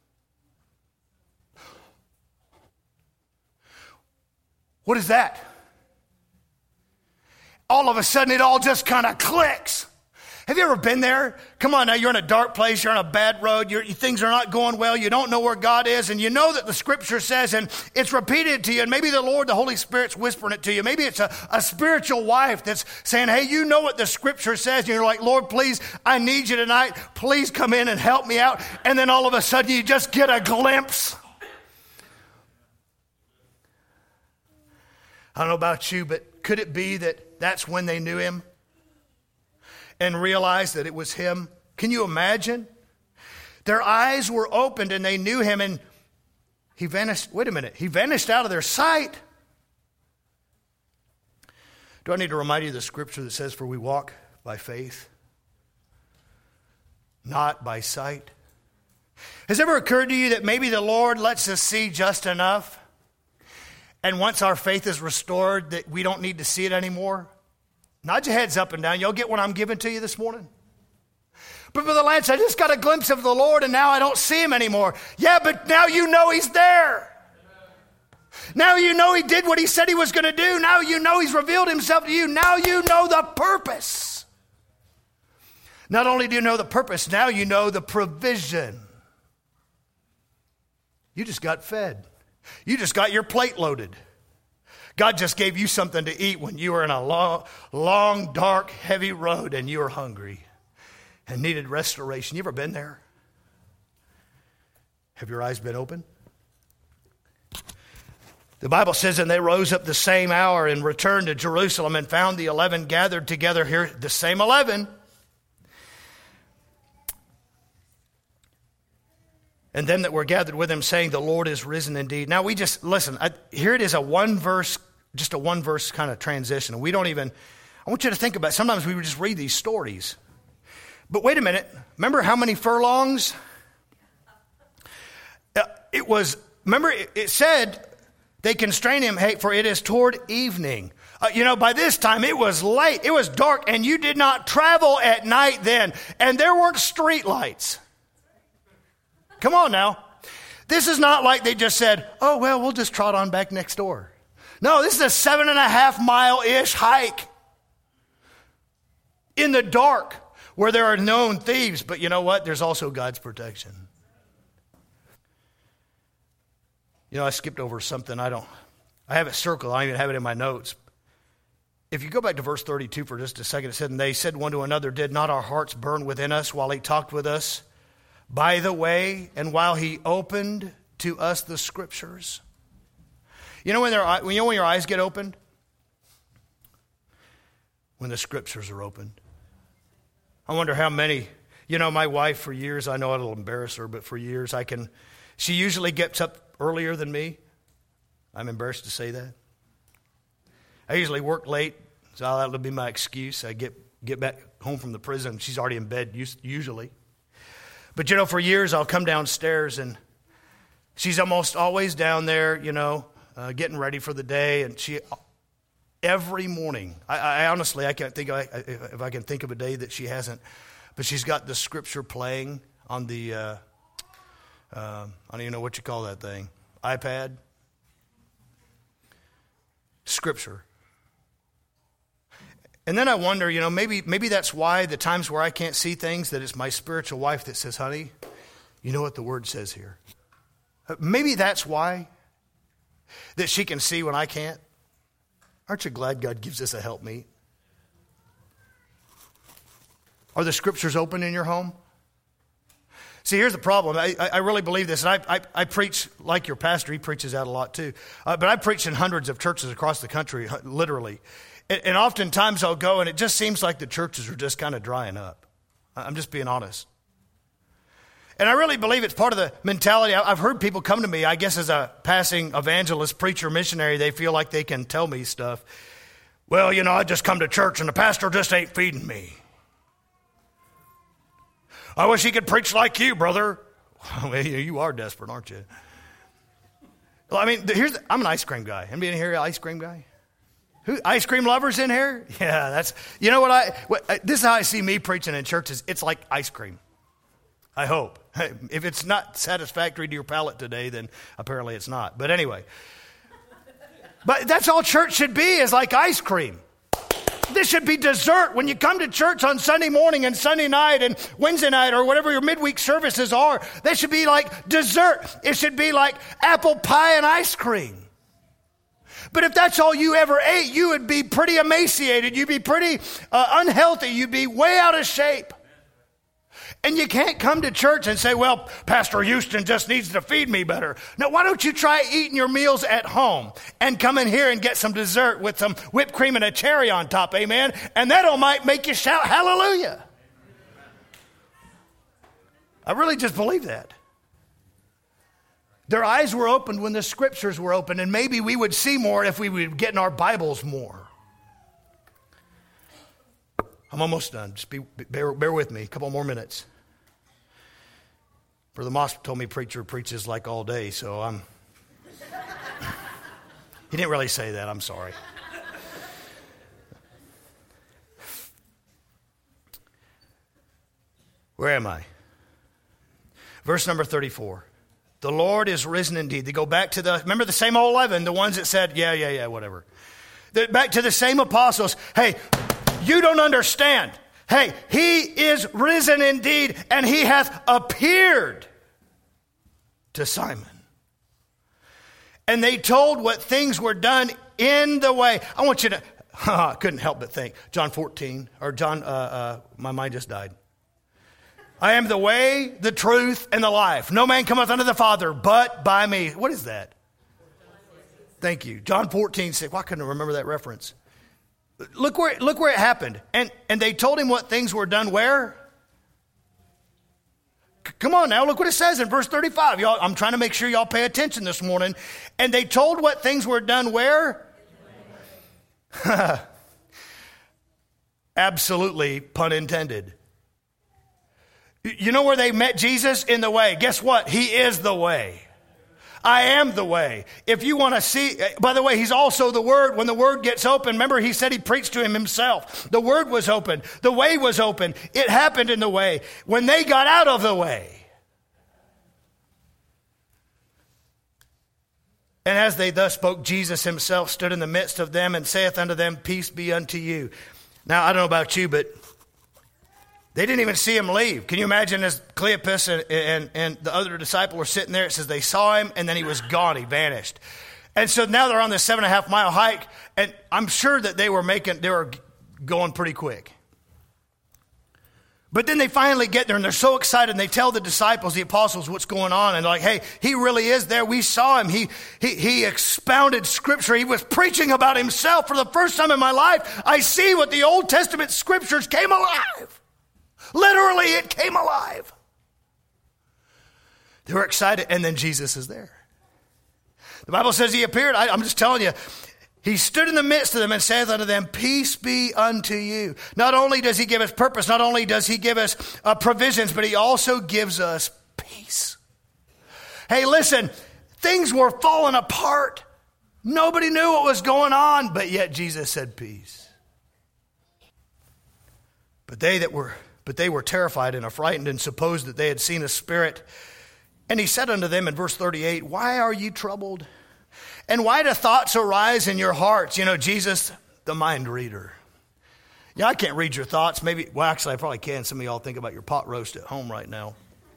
what is that? All of a sudden, it all just kind of clicks. Have you ever been there? Come on now, you're in a dark place, you're on a bad road, you're, things are not going well, you don't know where God is, and you know that the scripture says, and it's repeated to you, and maybe the Lord, the Holy Spirit's whispering it to you. Maybe it's a, a spiritual wife that's saying, hey, you know what the scripture says, and you're like, Lord, please, I need you tonight. Please come in and help me out. And then all of a sudden, you just get a glimpse. I don't know about you, but could it be that that's when they knew him and realized that it was him? Can you imagine? Their eyes were opened and they knew him, and he vanished. Wait a minute. He vanished out of their sight. Do I need to remind you of the scripture that says, for we walk by faith, not by sight? Has it ever occurred to you that maybe the Lord lets us see just enough? And once our faith is restored, that we don't need to see it anymore? Nod your heads up and down. You'll get what I'm giving to you this morning. But Brother Lance, I just got a glimpse of the Lord and now I don't see him anymore. Yeah, but now you know he's there. Now you know he did what he said he was going to do. Now you know he's revealed himself to you. Now you know the purpose. Not only do you know the purpose, now you know the provision. You just got fed. You just got your plate loaded. God just gave you something to eat when you were in a long, long, dark, heavy road and you were hungry. and needed restoration. You ever been there? Have your eyes been open? The Bible says, and they rose up the same hour and returned to Jerusalem and found the eleven gathered together here, the same eleven. And them that were gathered with him, saying, the Lord is risen indeed. Now we just, listen, I, here it is a one verse, just a one verse kind of transition. We don't even, I want you to think about it. Sometimes we would just read these stories. But wait a minute. Remember how many furlongs? It was, remember it, it said, they constrain him, hey, for it is toward evening. Uh, you know, by this time it was late. It was dark, and you did not travel at night then. And there weren't street lights. Come on now. This is not like they just said, oh, well, we'll just trot on back next door. No, this is a seven and a half mile-ish hike in the dark where there are known thieves. But you know what? There's also God's protection. You know, I skipped over something. I don't, I have it circled. I don't even have it in my notes. If you go back to verse thirty-two for just a second, it said, and they said one to another, did not our hearts burn within us while he talked with us by the way, and while he opened to us the scriptures? You know when, there, you know when your eyes get opened? When the scriptures are opened. I wonder how many, you know, my wife for years, I know it'll embarrass her, but for years I can, she usually gets up earlier than me. I'm embarrassed to say that. I usually work late, so that'll be my excuse. I get, get back home from the prison. She's already in bed usually. But, you know, for years I'll come downstairs and she's almost always down there, you know, uh, getting ready for the day. And she, every morning, I, I honestly, I can't think of, if I can think of a day that she hasn't, but she's got the scripture playing on the, uh, uh, I don't even know what you call that thing, iPad. Scripture. And then I wonder, you know, maybe maybe that's why the times where I can't see things, that it's my spiritual wife that says, honey, you know what the word says here. Maybe that's why, that she can see when I can't. Aren't you glad God gives us a helpmeet? Are the scriptures open in your home? See, here's the problem. I, I really believe this, and I, I, I preach like your pastor. He preaches out a lot too. Uh, but I preach in hundreds of churches across the country, literally. And, and oftentimes I'll go, and it just seems like the churches are just kind of drying up. I'm just being honest. And I really believe it's part of the mentality. I've heard people come to me, I guess as a passing evangelist, preacher, missionary, they feel like they can tell me stuff. Well, you know, I just come to church, and the pastor just ain't feeding me. I wish he could preach like you, brother. Well, you are desperate, aren't you? Well, I mean, here's I'm an ice cream guy. Anybody in here an ice cream guy? Who, ice cream lovers in here? Yeah, that's, you know what I, what, this is how I see me preaching in churches. It's like ice cream. I hope. If it's not satisfactory to your palate today, then apparently it's not. But anyway. But that's all church should be, is like ice cream. This should be dessert. When you come to church on Sunday morning and Sunday night and Wednesday night or whatever your midweek services are, they should be like dessert. It should be like apple pie and ice cream. But if that's all you ever ate, you would be pretty emaciated. You'd be pretty uh, unhealthy. You'd be way out of shape. And you can't come to church and say, well, Pastor Houston just needs to feed me better. No, why don't you try eating your meals at home and come in here and get some dessert with some whipped cream and a cherry on top, amen? And that might make you shout hallelujah. I really just believe that. Their eyes were opened when the scriptures were opened, and maybe we would see more if we would get in our Bibles more. I'm almost done. Just be, bear, bear with me. A couple more minutes. Brother Moss told me preacher preaches like all day, so I'm... He didn't really say that. I'm sorry. Where am I? Verse number thirty-four. The Lord is risen indeed. They go back to the... Remember the same old eleven, the ones that said, yeah, yeah, yeah, whatever. They're back to the same apostles. Hey, you don't understand. Hey, he is risen indeed, and he hath appeared to Simon. And they told what things were done in the way. I want you to, I couldn't help but think, John fourteen, or John, uh, uh, my mind just died. I am the way, the truth, and the life. No man cometh unto the Father but by me. What is that? Thank you. John fourteen six. Why couldn't I remember that reference? Look where, look where it happened. And, and they told him what things were done where? C- come on now, look what it says in verse thirty-five. Y'all, I'm trying to make sure y'all pay attention this morning. And they told what things were done where? Absolutely, pun intended. You know where they met Jesus? In the way. Guess what? He is the way. I am the way. If you want to see, by the way, he's also the Word. When the Word gets open, remember he said he preached to him himself. The Word was open. The way was open. It happened in the way. When they got out of the way. And as they thus spoke, Jesus himself stood in the midst of them and saith unto them, peace be unto you. Now, I don't know about you, but they didn't even see him leave. Can you imagine as Cleopas and, and, and the other disciple were sitting there? It says they saw him and then he was gone. He vanished. And so now they're on this seven and a half mile hike. And I'm sure that they were making, they were going pretty quick. But then they finally get there and they're so excited and they tell the disciples, the apostles, what's going on. And like, hey, he really is there. We saw him. He, he, he expounded scripture. He was preaching about himself for the first time in my life. I see what the Old Testament scriptures came alive. Literally, it came alive. They were excited, and then Jesus is there. The Bible says he appeared. I, I'm just telling you. He stood in the midst of them and saith unto them, peace be unto you. Not only does he give us purpose, not only does he give us uh, provisions, but he also gives us peace. Hey, listen, things were falling apart. Nobody knew what was going on, but yet Jesus said peace. But they that were... But they were terrified and affrighted and supposed that they had seen a spirit. And he said unto them in verse thirty-eight, why are ye troubled? And why do thoughts arise in your hearts? You know, Jesus, the mind reader. Yeah, I can't read your thoughts. Maybe, well, actually, I probably can. Some of y'all think about your pot roast at home right now.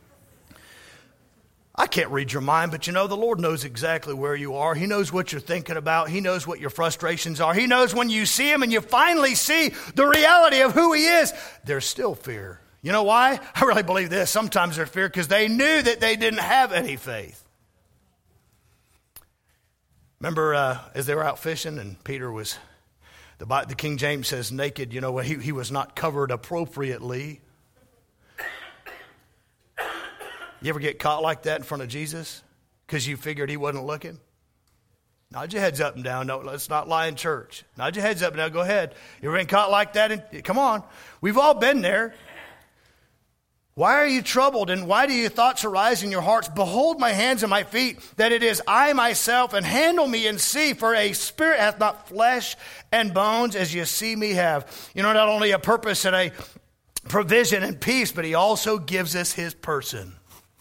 I can't read your mind, but you know, the Lord knows exactly where you are. He knows what you're thinking about. He knows what your frustrations are. He knows when you see him and you finally see the reality of who he is, there's still fear. You know why? I really believe this. Sometimes there's fear because they knew that they didn't have any faith. Remember uh, as they were out fishing and Peter was, the, the King James says naked, you know, he, he was not covered appropriately. You ever get caught like that in front of Jesus because you figured he wasn't looking? Nod your heads up and down. No, let's not lie in church. Nod your heads up and down. Go ahead. You ever been caught like that? In, come on. We've all been there. Why are you troubled and why do your thoughts arise in your hearts? Behold my hands and my feet, that it is I myself, and handle me and see, for a spirit hath not flesh and bones as you see me have. You know, not only a purpose and a provision and peace, but he also gives us his person.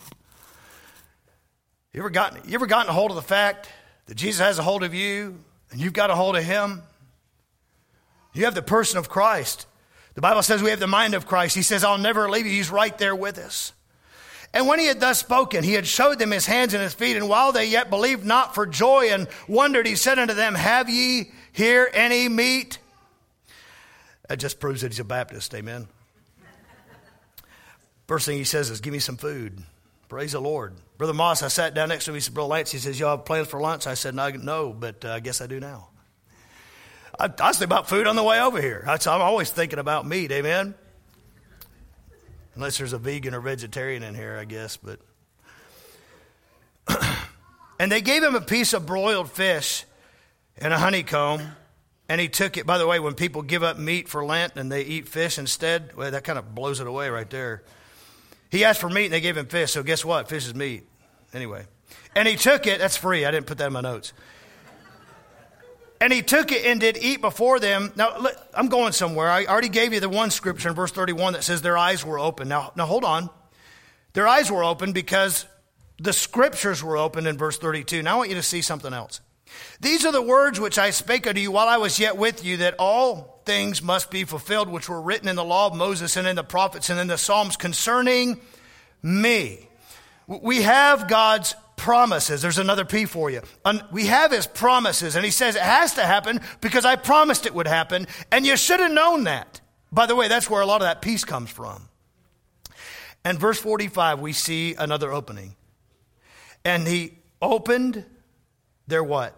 You ever gotten, you ever gotten a hold of the fact that Jesus has a hold of you and you've got a hold of him? You have the person of Christ. The Bible says we have the mind of Christ. He says, I'll never leave you. He's right there with us. And when he had thus spoken, he had showed them his hands and his feet. And while they yet believed not for joy and wondered, he said unto them, have ye here any meat? That just proves that he's a Baptist. Amen. First thing he says is, give me some food. Praise the Lord. Brother Moss, I sat down next to him. He said, Brother Lance, he says, y'all have plans for lunch? I said, no, no but uh, I guess I do now. I, I was thinking about food on the way over here. I, I'm always thinking about meat, amen? Unless there's a vegan or vegetarian in here, I guess. But and they gave him a piece of broiled fish and a honeycomb, and he took it. By the way, when people give up meat for Lent and they eat fish instead, well, that kind of blows it away right there. He asked for meat, and they gave him fish. So guess what? Fish is meat. Anyway. And he took it. That's free. I didn't put that in my notes. And he took it and did eat before them. Now, look, I'm going somewhere. I already gave you the one scripture in verse thirty-one that says their eyes were open. Now, now hold on. Their eyes were open because the scriptures were open in verse thirty-two. Now I want you to see something else. These are the words which I spake unto you while I was yet with you, that all things must be fulfilled which were written in the law of Moses and in the prophets and in the Psalms concerning me. We have God's promises. There's another P for you. We have his promises, and he says it has to happen because I promised it would happen, and you should have known that. By the way, that's where a lot of that peace comes from. And verse forty-five, we see another opening. And he opened their what?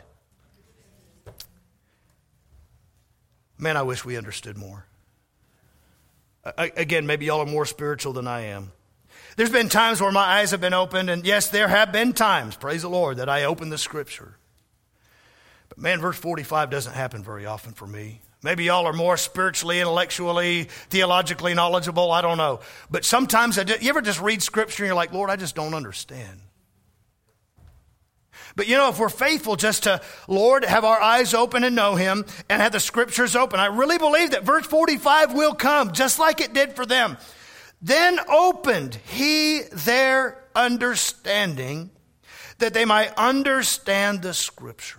Man, I wish we understood more. I, again, maybe y'all are more spiritual than I am. There's been times where my eyes have been opened, and yes, there have been times, praise the Lord, that I opened the Scripture. But man, verse forty-five doesn't happen very often for me. Maybe y'all are more spiritually, intellectually, theologically knowledgeable, I don't know. But sometimes, I do, you ever just read Scripture and you're like, Lord, I just don't understand. But you know, if we're faithful just to, Lord, have our eyes open and know Him and have the Scriptures open, I really believe that verse forty-five will come just like it did for them. Then opened He their understanding that they might understand the Scripture.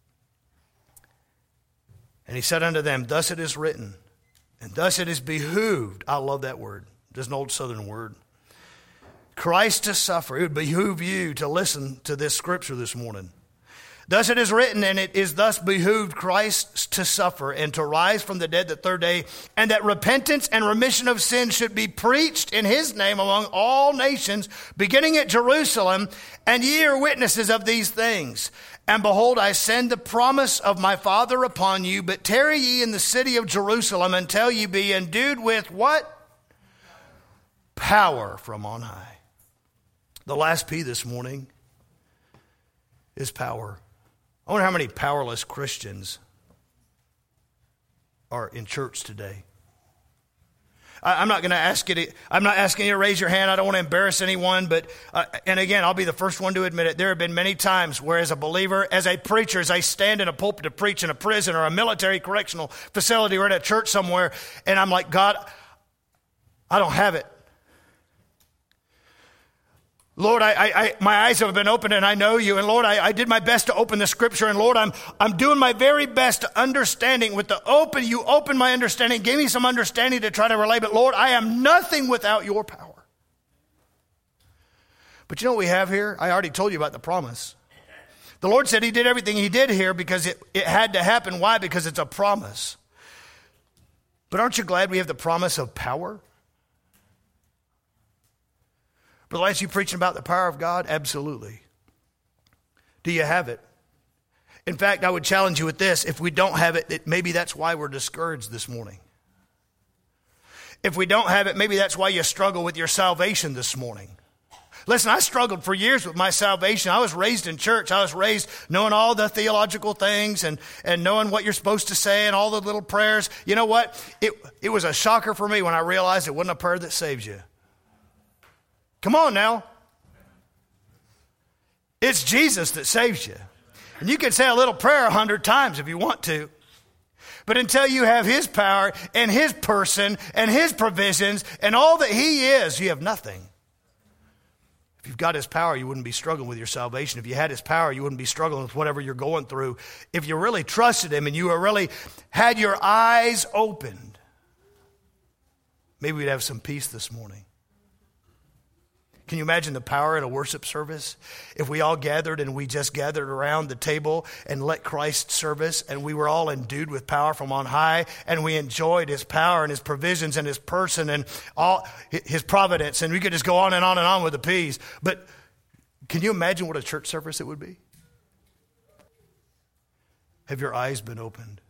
And He said unto them, thus it is written, and thus it is behooved. I love that word. Just an old Southern word. Christ to suffer. It would behoove you to listen to this Scripture this morning. Thus it is written, and it is thus behooved Christ to suffer and to rise from the dead the third day, and that repentance and remission of sins should be preached in His name among all nations, beginning at Jerusalem, and ye are witnesses of these things. And behold, I send the promise of my Father upon you, but tarry ye in the city of Jerusalem until ye be endued with what? Power from on high. The last P this morning is power. I wonder how many powerless Christians are in church today. I, I'm not going to ask you to, I'm not asking you to raise your hand. I don't want to embarrass anyone, but, uh, and again, I'll be the first one to admit it. There have been many times where as a believer, as a preacher, as I stand in a pulpit to preach in a prison or a military correctional facility or at a church somewhere, and I'm like, God, I don't have it. Lord, I, I, my eyes have been opened and I know you. And Lord, I, I did my best to open the Scripture. And Lord, I'm, I'm doing my very best to understanding with the open, you opened my understanding, gave me some understanding to try to relate. But Lord, I am nothing without your power. But you know what we have here? I already told you about the promise. The Lord said He did everything He did here because it, it had to happen. Why? Because it's a promise. But aren't you glad we have the promise of power? Brother Lance, you preaching about the power of God? Absolutely. Do you have it? In fact, I would challenge you with this. If we don't have it, it, maybe that's why we're discouraged this morning. If we don't have it, maybe that's why you struggle with your salvation this morning. Listen, I struggled for years with my salvation. I was raised in church. I was raised knowing all the theological things and, and knowing what you're supposed to say and all the little prayers. You know what? It, it was a shocker for me when I realized it wasn't a prayer that saves you. Come on now. It's Jesus that saves you. And you can say a little prayer a hundred times if you want to. But until you have His power and His person and His provisions and all that He is, you have nothing. If you've got His power, you wouldn't be struggling with your salvation. If you had His power, you wouldn't be struggling with whatever you're going through. If you really trusted Him and you really had your eyes opened, maybe we'd have some peace this morning. Can you imagine the power in a worship service? If we all gathered and we just gathered around the table and let Christ service and we were all endued with power from on high and we enjoyed His power and His provisions and His person and all His providence, and we could just go on and on and on with the P's. But can you imagine what a church service it would be? Have your eyes been opened?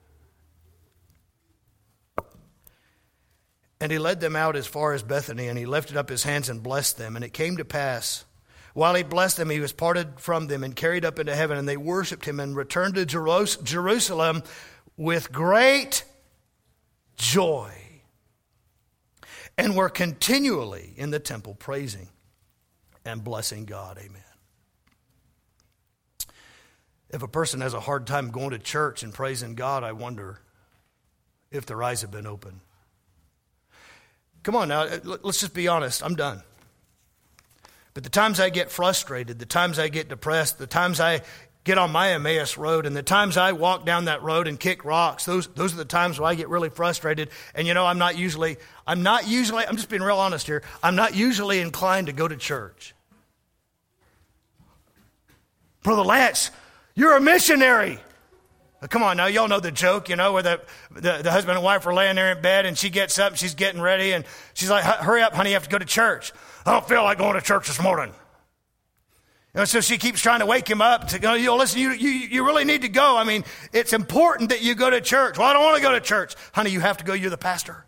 And He led them out as far as Bethany, and He lifted up His hands and blessed them. And it came to pass, while He blessed them, He was parted from them and carried up into heaven. And they worshipped Him and returned to Jerusalem with great joy, and were continually in the temple praising and blessing God. Amen. If a person has a hard time going to church and praising God, I wonder if their eyes have been opened. Come on now, let's just be honest. I'm done. But the times I get frustrated, the times I get depressed, the times I get on my Emmaus road, and the times I walk down that road and kick rocks, those those are the times where I get really frustrated. And you know, I'm not usually, I'm not usually, I'm just being real honest here, I'm not usually inclined to go to church. Brother Lance, you're a missionary. Come on now, y'all know the joke, you know, where the, the, the husband and wife are laying there in bed and she gets up and she's getting ready and she's like, hurry up, honey, you have to go to church. I don't feel like going to church this morning. You know, so she keeps trying to wake him up to go, you know, listen, you, you, you really need to go. I mean, it's important that you go to church. Well, I don't want to go to church. Honey, you have to go. You're the pastor.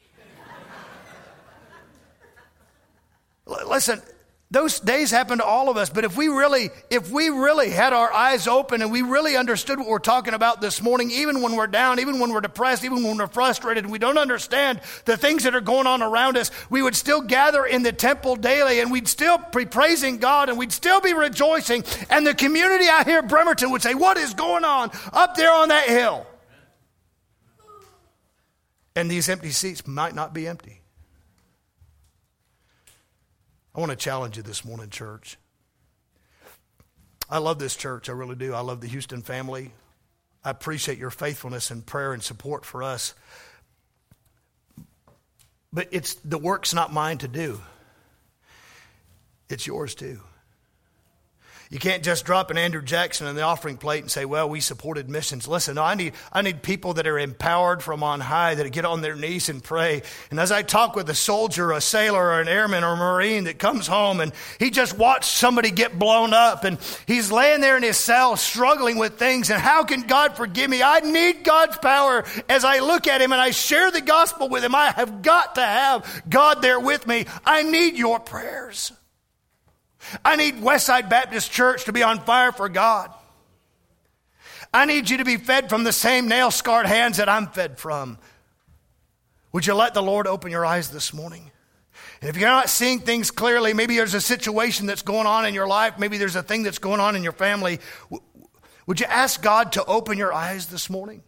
L- listen, those days happen to all of us, but if we really, if we really had our eyes open and we really understood what we're talking about this morning, even when we're down, even when we're depressed, even when we're frustrated, and we don't understand the things that are going on around us, we would still gather in the temple daily and we'd still be praising God and we'd still be rejoicing. And the community out here, Bremerton, would say, what is going on up there on that hill? And these empty seats might not be empty. I want to challenge you this morning, church. I love this church. I really do. I love the Houston family. I appreciate your faithfulness and prayer and support for us. But it's the work's not mine to do. It's yours too. You can't just drop an Andrew Jackson in the offering plate and say, well, we supported missions. Listen, no, I need I need people that are empowered from on high, that get on their knees and pray. And as I talk with a soldier, a sailor, or an airman, or a Marine that comes home and he just watched somebody get blown up and he's laying there in his cell struggling with things, and how can God forgive me? I need God's power. As I look at him and I share the gospel with him, I have got to have God there with me. I need your prayers. I need Westside Baptist Church to be on fire for God. I need you to be fed from the same nail-scarred hands that I'm fed from. Would you let the Lord open your eyes this morning? And if you're not seeing things clearly, maybe there's a situation that's going on in your life, maybe there's a thing that's going on in your family, would you ask God to open your eyes this morning?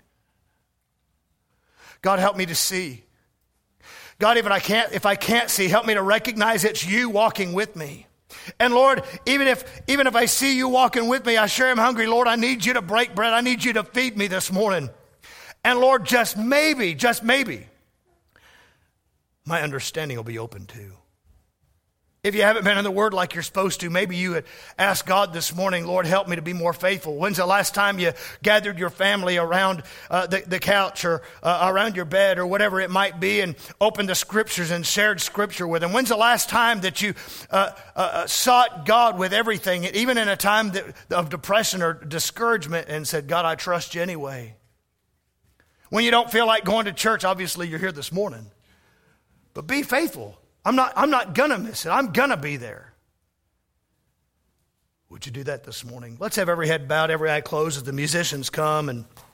God, help me to see. God, even I can't, if I can't see, help me to recognize it's you walking with me. And Lord, even if even if I see you walking with me, I sure am hungry. Lord, I need you to break bread. I need you to feed me this morning. And Lord, just maybe, just maybe, my understanding will be open too. If you haven't been in the Word like you're supposed to, maybe you would ask God this morning, Lord, help me to be more faithful. When's the last time you gathered your family around uh, the, the couch or uh, around your bed or whatever it might be and opened the Scriptures and shared Scripture with them? When's the last time that you uh, uh, sought God with everything, even in a time that, of depression or discouragement, and said, God, I trust you anyway? When you don't feel like going to church, obviously you're here this morning. But be faithful. I'm not, I'm not going to miss it. I'm going to be there. Would you do that this morning? Let's have every head bowed, every eye closed as the musicians come and